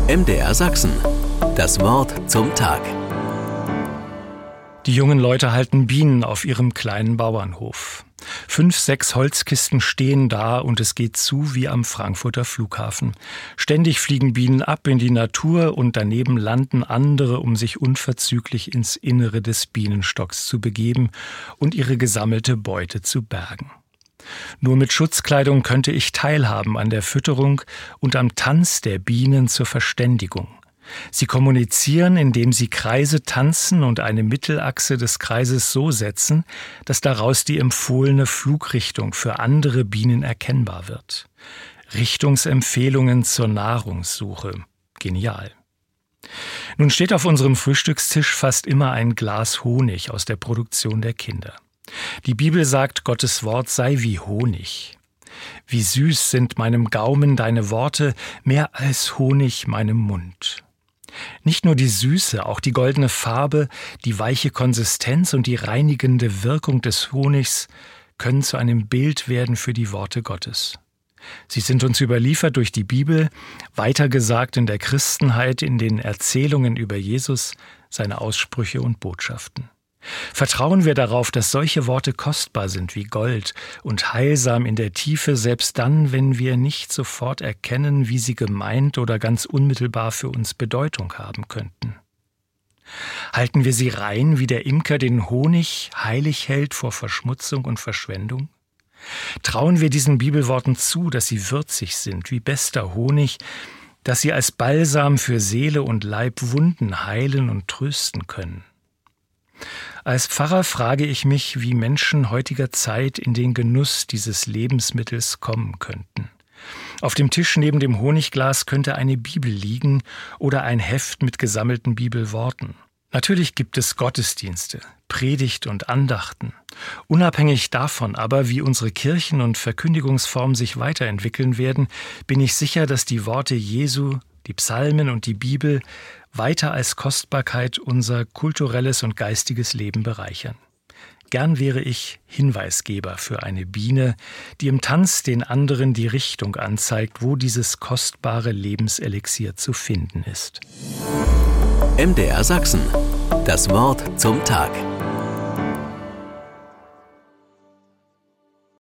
MDR Sachsen. Das Wort zum Tag. Die jungen Leute halten Bienen auf ihrem kleinen Bauernhof. 5, 6 Holzkisten stehen da und es geht zu wie am Frankfurter Flughafen. Ständig fliegen Bienen ab in die Natur und daneben landen andere, um sich unverzüglich ins Innere des Bienenstocks zu begeben und ihre gesammelte Beute zu bergen. Nur mit Schutzkleidung könnte ich teilhaben an der Fütterung und am Tanz der Bienen zur Verständigung. Sie kommunizieren, indem sie Kreise tanzen und eine Mittelachse des Kreises so setzen, dass daraus die empfohlene Flugrichtung für andere Bienen erkennbar wird. Richtungsempfehlungen zur Nahrungssuche. Genial. Nun steht auf unserem Frühstückstisch fast immer ein Glas Honig aus der Produktion der Kinder. Die Bibel sagt, Gottes Wort sei wie Honig. Wie süß sind meinem Gaumen deine Worte, mehr als Honig meinem Mund. Nicht nur die Süße, auch die goldene Farbe, die weiche Konsistenz und die reinigende Wirkung des Honigs können zu einem Bild werden für die Worte Gottes. Sie sind uns überliefert durch die Bibel, weitergesagt in der Christenheit, in den Erzählungen über Jesus, seine Aussprüche und Botschaften. Vertrauen wir darauf, dass solche Worte kostbar sind wie Gold und heilsam in der Tiefe, selbst dann, wenn wir nicht sofort erkennen, wie sie gemeint oder ganz unmittelbar für uns Bedeutung haben könnten. Halten wir sie rein, wie der Imker den Honig heilig hält vor Verschmutzung und Verschwendung? Trauen wir diesen Bibelworten zu, dass sie würzig sind, wie bester Honig, dass sie als Balsam für Seele und Leib Wunden heilen und trösten können? Als Pfarrer frage ich mich, wie Menschen heutiger Zeit in den Genuss dieses Lebensmittels kommen könnten. Auf dem Tisch neben dem Honigglas könnte eine Bibel liegen oder ein Heft mit gesammelten Bibelworten. Natürlich gibt es Gottesdienste, Predigt und Andachten. Unabhängig davon aber, wie unsere Kirchen und Verkündigungsformen sich weiterentwickeln werden, bin ich sicher, dass die Worte Jesu, die Psalmen und die Bibel weiter als Kostbarkeit unser kulturelles und geistiges Leben bereichern. Gern wäre ich Hinweisgeber für eine Biene, die im Tanz den anderen die Richtung anzeigt, wo dieses kostbare Lebenselixier zu finden ist. MDR Sachsen. Das Wort zum Tag.